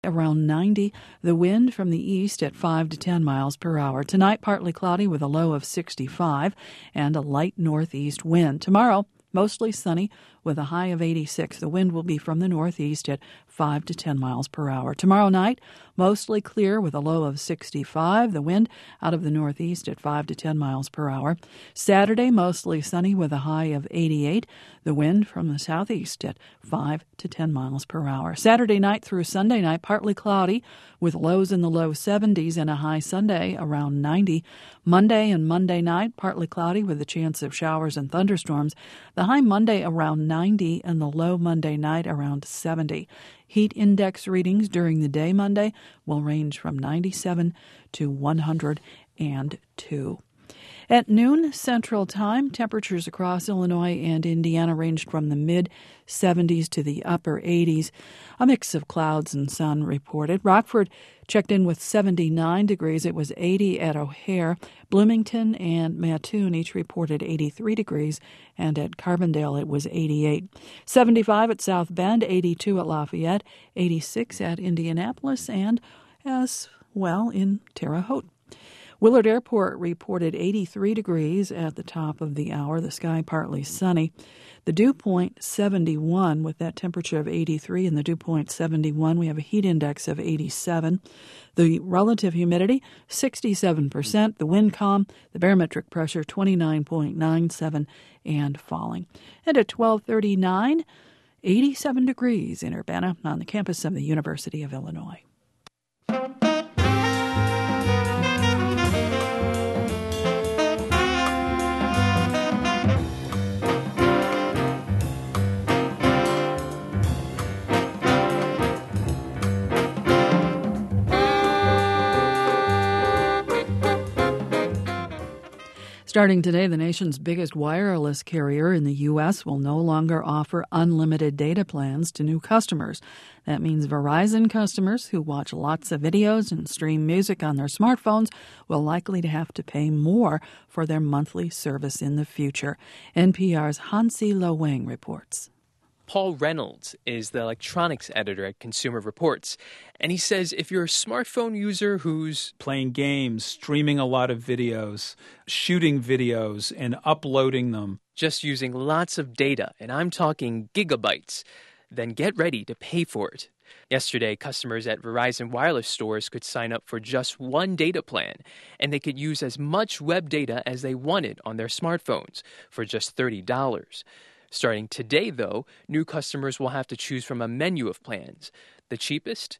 around 90. The wind from the east at 5 to 10 miles per hour. Tonight, partly cloudy with a low of 65 and a light northeast wind. Tomorrow, mostly sunny with a high of 86. The wind will be from the northeast at 5 to 10 miles per hour. Tomorrow night, mostly clear with a low of 65. The wind out of the northeast at 5 to 10 miles per hour. Saturday, mostly sunny with a high of 88. The wind from the southeast at 5 to 10 miles per hour. Saturday night through Sunday night, partly cloudy with lows in the low 70s and a high Sunday around 90. Monday and Monday night, partly cloudy with a chance of showers and thunderstorms. The high Monday around 90 and the low Monday night around 70. Heat index readings during the day Monday will range from 97 to 102. At noon Central Time, temperatures across Illinois and Indiana ranged from the mid-70s to the upper 80s. A mix of clouds and sun reported. Rockford checked in with 79 degrees. It was 80 at O'Hare. Bloomington and Mattoon each reported 83 degrees, and at Carbondale it was 88. 75 at South Bend, 82 at Lafayette, 86 at Indianapolis, and as well in Terre Haute. Willard Airport reported 83 degrees at the top of the hour. The sky partly sunny. The dew point 71 with that temperature of 83 and the dew point 71. We have a heat index of 87. The relative humidity 67%. The wind calm. The barometric pressure 29.97 and falling. And at 12:39, 87 degrees in Urbana on the campus of the University of Illinois. Starting today, the nation's biggest wireless carrier in the U.S. will no longer offer unlimited data plans to new customers. That means Verizon customers who watch lots of videos and stream music on their smartphones will likely to have to pay more for their monthly service in the future. NPR's Hansi Lo Wang reports. Paul Reynolds is the electronics editor at Consumer Reports, and he says if you're a smartphone user who's playing games, streaming a lot of videos, shooting videos, and uploading them, just using lots of data, and I'm talking gigabytes, then get ready to pay for it. Yesterday, customers at Verizon wireless stores could sign up for just one data plan, and they could use as much web data as they wanted on their smartphones for just $30. Starting today, though, new customers will have to choose from a menu of plans. The cheapest,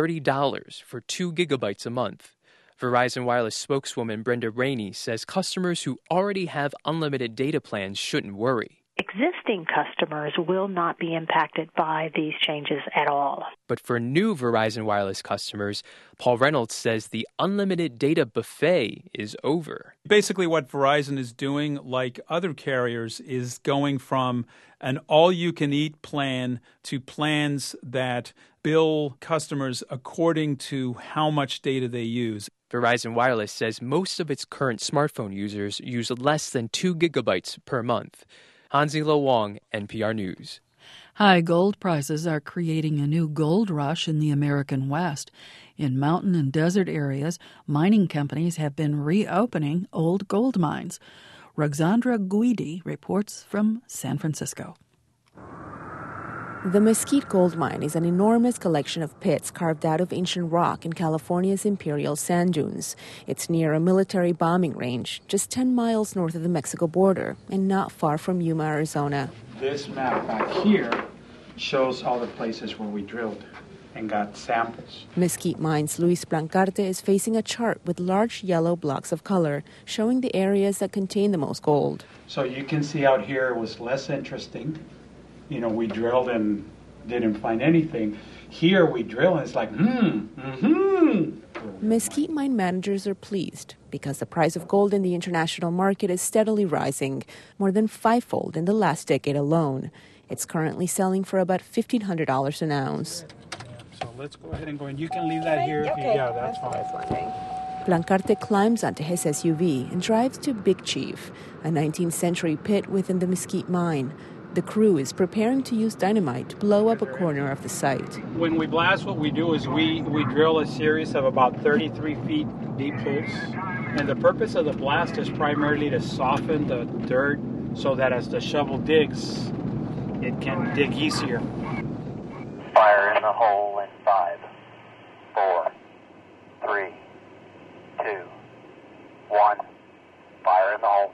$30 for 2 gigabytes a month. Verizon Wireless spokeswoman Brenda Rainey says customers who already have unlimited data plans shouldn't worry. Existing customers will not be impacted by these changes at all. But for new Verizon Wireless customers, Paul Reynolds says the unlimited data buffet is over. Basically what Verizon is doing, like other carriers, is going from an all-you-can-eat plan to plans that bill customers according to how much data they use. Verizon Wireless says most of its current smartphone users use less than 2 gigabytes per month. Hansi Lo Wang, NPR News. High gold prices are creating a new gold rush in the American West. In mountain and desert areas, mining companies have been reopening old gold mines. Roxandra Guidi reports from San Francisco. The Mesquite Gold Mine is an enormous collection of pits carved out of ancient rock in California's Imperial Sand Dunes. It's near a military bombing range, just 10 miles north of the Mexico border and not far from Yuma, Arizona. This map back here shows all the places where we drilled and got samples. Mesquite Mine's Luis Blancarte is facing a chart with large yellow blocks of color showing the areas that contain the most gold. So you can see out here it was less interesting. We drilled and didn't find anything. Here we drill and it's like, Mesquite mine managers are pleased because the price of gold in the international market is steadily rising, more than fivefold in the last decade alone. It's currently selling for about $1,500 an ounce. So let's go ahead and go in. You can leave that here. Okay. Yeah, that's fine. Blancarte climbs onto his SUV and drives to Big Chief, a 19th century pit within the Mesquite mine. The crew is preparing to use dynamite to blow up a corner of the site. When we blast, what we do is we drill a series of about 33 feet deep holes. And the purpose of the blast is primarily to soften the dirt so that as the shovel digs, it can dig easier. Fire in the hole in 5, 4, 3, 2, 1. Fire in the hole.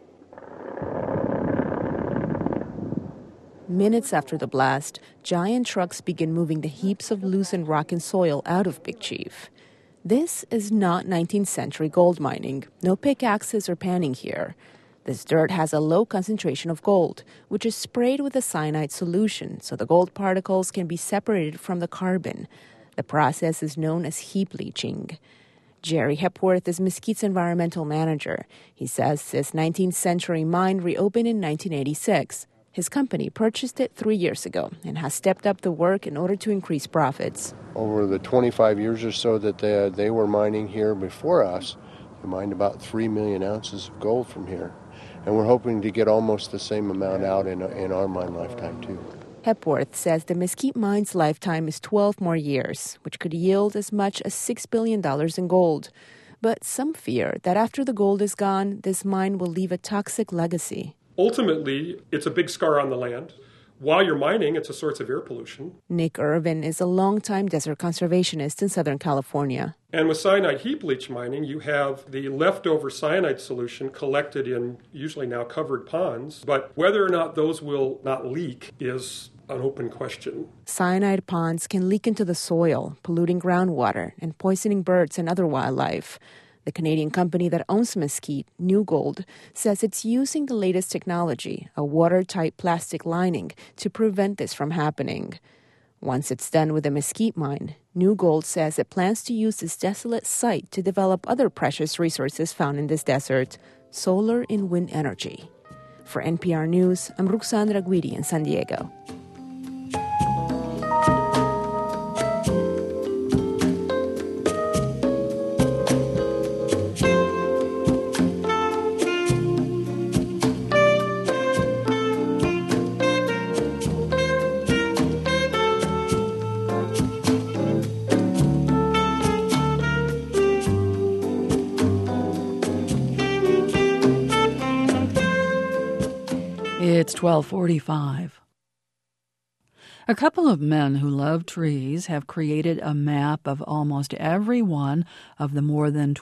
Minutes after the blast, giant trucks begin moving the heaps of loosened rock and soil out of Big Chief. This is not 19th century gold mining. No pickaxes or panning here. This dirt has a low concentration of gold, which is sprayed with a cyanide solution so the gold particles can be separated from the carbon. The process is known as heap leaching. Jerry Hepworth is Mesquite's environmental manager. He says this 19th century mine reopened in 1986. His company purchased it 3 years ago and has stepped up the work in order to increase profits. Over the 25 years or so that they were mining here before us, they mined about 3 million ounces of gold from here. And we're hoping to get almost the same amount out in our mine lifetime, too. Hepworth says the Mesquite mine's lifetime is 12 more years, which could yield as much as $6 billion in gold. But some fear that after the gold is gone, this mine will leave a toxic legacy. Ultimately, it's a big scar on the land. While you're mining, it's a source of air pollution. Nick Irvin is a longtime desert conservationist in Southern California. And with cyanide heap leach mining, you have the leftover cyanide solution collected in usually now covered ponds. But whether or not those will not leak is an open question. Cyanide ponds can leak into the soil, polluting groundwater and poisoning birds and other wildlife. The Canadian company that owns Mesquite, New Gold, says it's using the latest technology, a watertight plastic lining, to prevent this from happening. Once it's done with the Mesquite mine, New Gold says it plans to use this desolate site to develop other precious resources found in this desert, solar and wind energy. For NPR News, I'm Ruxandra Guidi in San Diego. It's 12:45. A couple of men who love trees have created a map of almost every one of the more than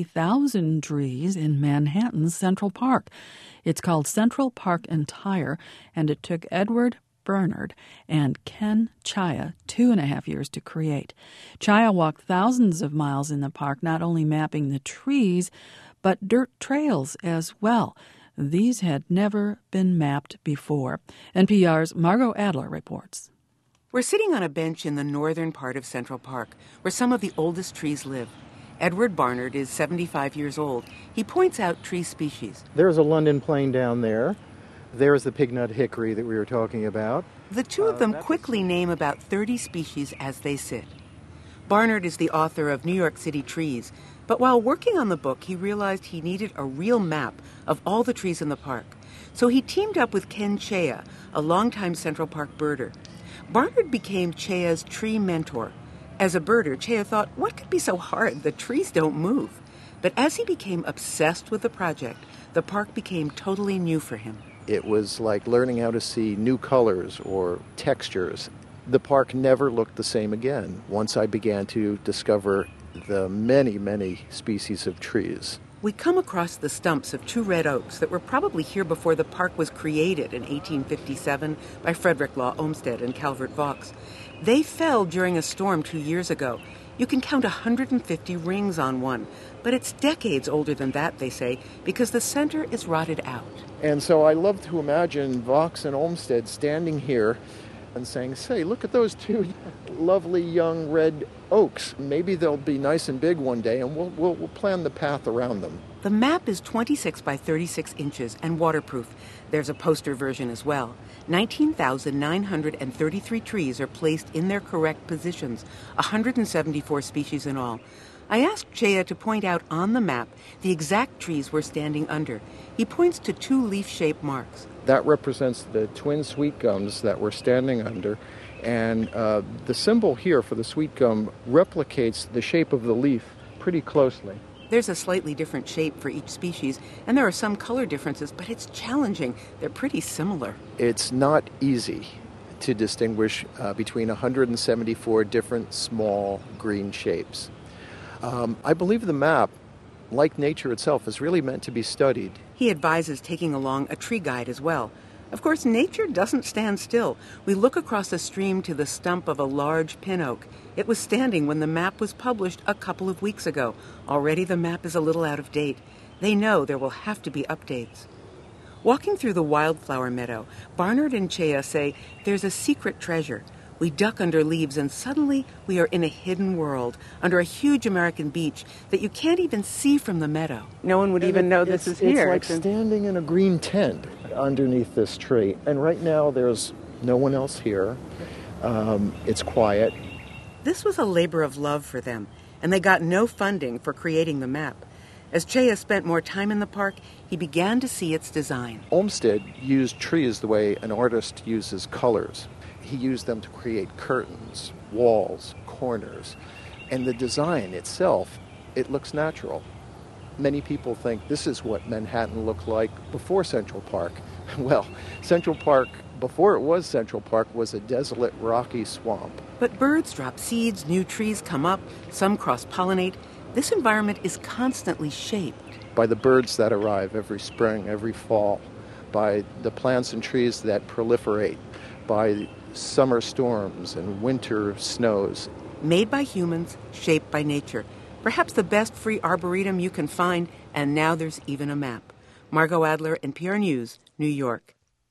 20,000 trees in Manhattan's Central Park. It's called Central Park Entire, and it took Edward Bernard and Ken Chaya 2.5 years to create. Chaya walked thousands of miles in the park, not only mapping the trees, but dirt trails as well. These had never been mapped before. NPR's Margot Adler reports. We're sitting on a bench in the northern part of Central Park, where some of the oldest trees live. Edward Barnard is 75 years old. He points out tree species. There's a London plane down there. There's the pignut hickory that we were talking about. The two of them quickly name about 30 species as they sit. Barnard is the author of New York City Trees, but while working on the book, he realized he needed a real map of all the trees in the park. So he teamed up with Ken Chaya, a longtime Central Park birder. Barnard became Chaya's tree mentor. As a birder, Chaya thought, what could be so hard? The trees don't move. But as he became obsessed with the project, the park became totally new for him. It was like learning how to see new colors or textures. The park never looked the same again once I began to discover the many, many species of trees. We come across the stumps of two red oaks that were probably here before the park was created in 1857 by Frederick Law Olmsted and Calvert Vaux. They fell during a storm 2 years ago. You can count 150 rings on one, but it's decades older than that, they say, because the center is rotted out. And so I love to imagine Vaux and Olmsted standing here and saying, say, look at those two lovely young red oaks. Maybe they'll be nice and big one day, and we'll plan the path around them. The map is 26 by 36 inches and waterproof. There's a poster version as well. 19,933 trees are placed in their correct positions, 174 species in all. I asked Chea to point out on the map the exact trees we're standing under. He points to 2 leaf-shaped marks. That represents the twin sweet gums that we're standing under. And the symbol here for the sweet gum replicates the shape of the leaf pretty closely. There's a slightly different shape for each species, and there are some color differences, but it's challenging. They're pretty similar. It's not easy to distinguish between 174 different small green shapes. I believe the map, like nature itself, is really meant to be studied. He advises taking along a tree guide as well. Of course, nature doesn't stand still. We look across a stream to the stump of a large pin oak. It was standing when the map was published a couple of weeks ago. Already the map is a little out of date. They know there will have to be updates. Walking through the wildflower meadow, Barnard and Chea say there's a secret treasure. We duck under leaves and suddenly we are in a hidden world, under a huge American beech that you can't even see from the meadow. No one would even know this is here. It's like standing in a green tent underneath this tree. And right now there's no one else here. It's quiet. This was a labor of love for them, and they got no funding for creating the map. As Chea spent more time in the park, he began to see its design. Olmsted used trees the way an artist uses colors. He used them to create curtains, walls, corners. And the design itself, it looks natural. Many people think this is what Manhattan looked like before Central Park. Well, Central Park, before it was Central Park, was a desolate, rocky swamp. But birds drop seeds, new trees come up, some cross-pollinate. This environment is constantly shaped. By the birds that arrive every spring, every fall, by the plants and trees that proliferate, by summer storms and winter snows. Made by humans, shaped by nature. Perhaps the best free arboretum you can find, and now there's even a map. Margot Adler, NPR News, New York.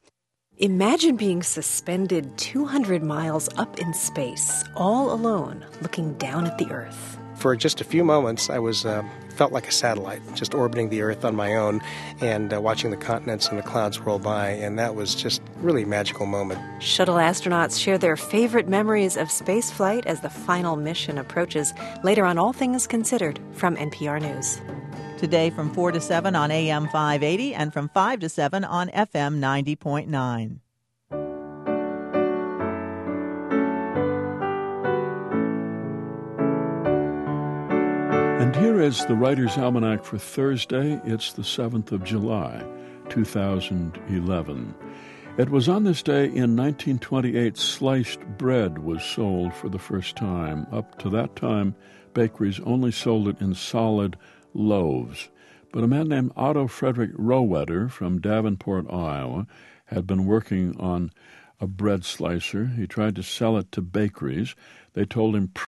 Imagine being suspended 200 miles up in space, all alone, looking down at the Earth. For just a few moments, I felt like a satellite, just orbiting the Earth on my own and watching the continents and the clouds roll by, and that was just really a magical moment. Shuttle astronauts share their favorite memories of spaceflight as the final mission approaches. Later on All Things Considered from NPR News. Today from 4 to 7 on AM 580 and from 5 to 7 on FM 90.9. And here is the Writer's Almanac for Thursday. It's the 7th of July, 2011. It was on this day in 1928 sliced bread was sold for the first time. Up to that time, bakeries only sold it in solid loaves. But a man named Otto Frederick Rohwedder from Davenport, Iowa, had been working on a bread slicer. He tried to sell it to bakeries. They told him